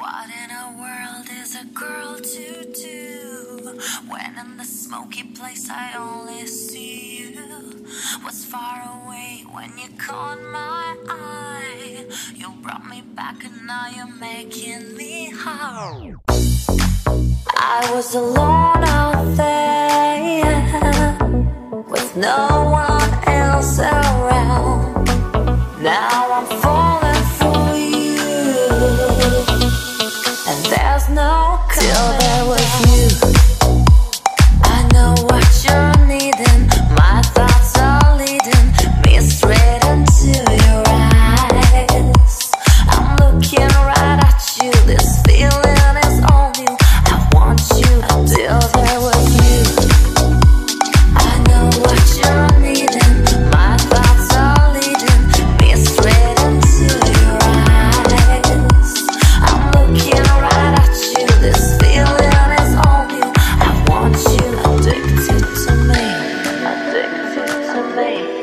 What in a world is a girl to do when in the smoky place I only see you? Was far away when you caught my eye. You brought me back and now you're making me high. I was alone out there with no one else around. Now I'm falling for you, and there's no till there was you. I know what you're needing. My thoughts are leading me straight into your eyes. I'm looking right at you. This feeling is all you. I want you until there was you. I know what you're needing. My thoughts are leading me straight into your eyes. I'm looking right at you. This feeling is all you. I want you addicted to me. Addicted to me.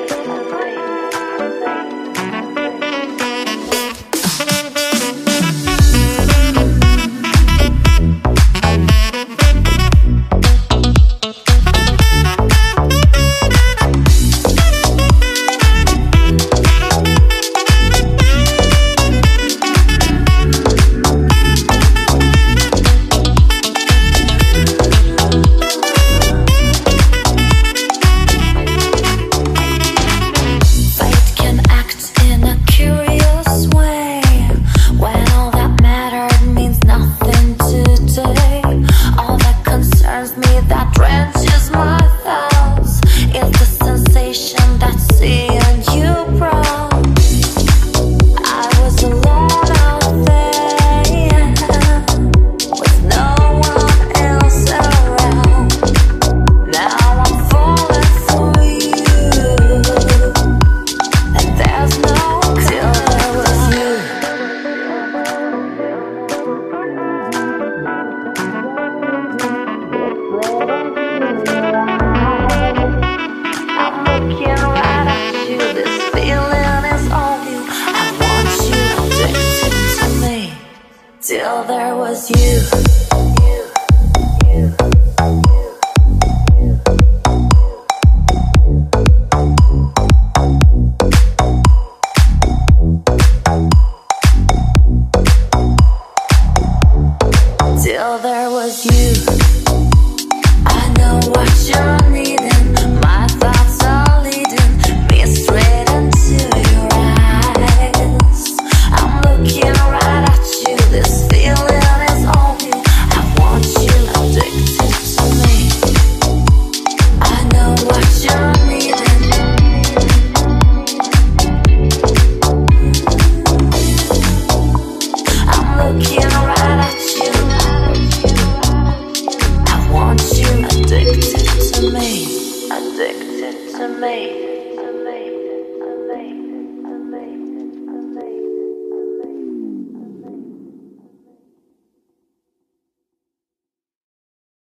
Till there was you.